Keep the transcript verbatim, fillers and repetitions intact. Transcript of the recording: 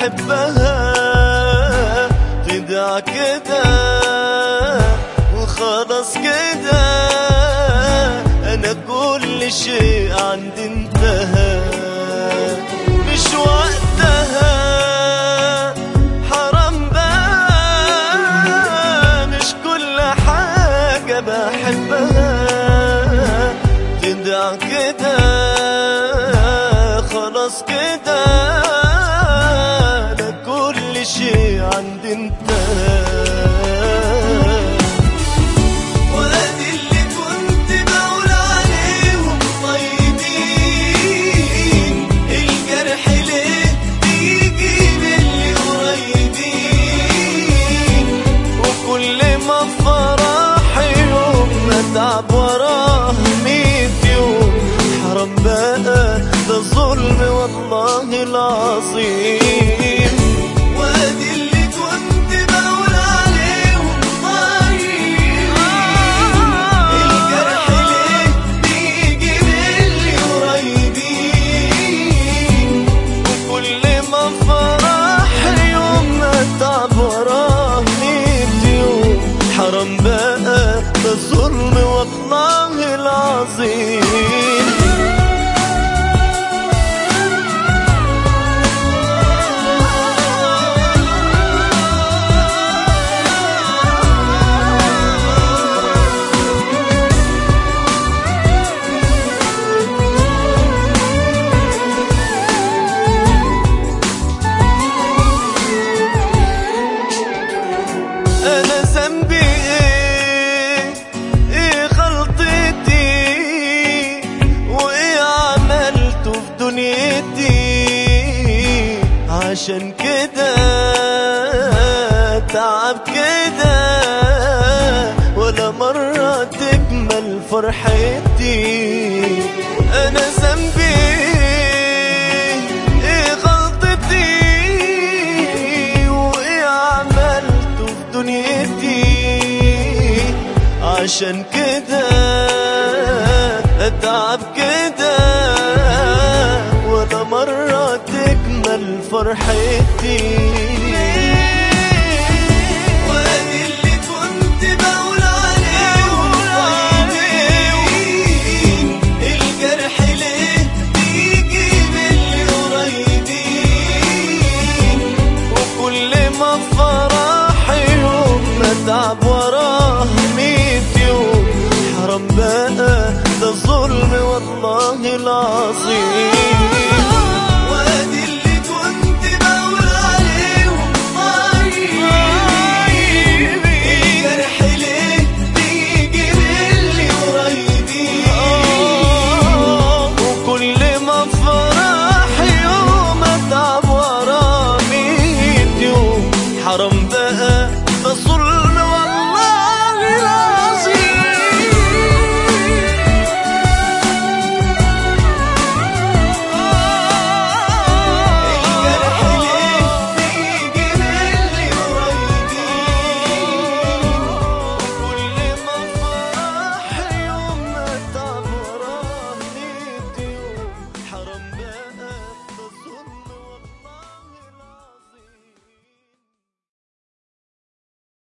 بحبها خدع كده وخلاص كده، انا كل شيء عندي انتهى. مش وقتها حرام بقى، مش كل حاجة بحبها خدع كده خلاص كده، انا كل شيء عندي انتهى. تعب وراه ميت يوم، حرام بقى ده ظلم والله العظيم. وادي اللي كنت بقول عليهم طيبين، الجرح ليه بيجي باللي قريبين، وكل ما فرح يوم ما تعب وراه ميت يوم، حرام بقى ده ظلم والله العظيم. أنا ذنبي عشان كده تعب كده، ولا مرة تكمل فرحتي. أنا ذنبي إيه غلطتي وإيه عملته في دنيتي، عشان كده تعب كده ولا مرة تكمل فرحتي. وادي اللي كنت بقول عليهم طيبين، الجرح ليه بيجي باللي قريبين، وكل ما فرح يوم ما تعب وراه ميت يوم، حرام بقى ده ظلم والله العظيم.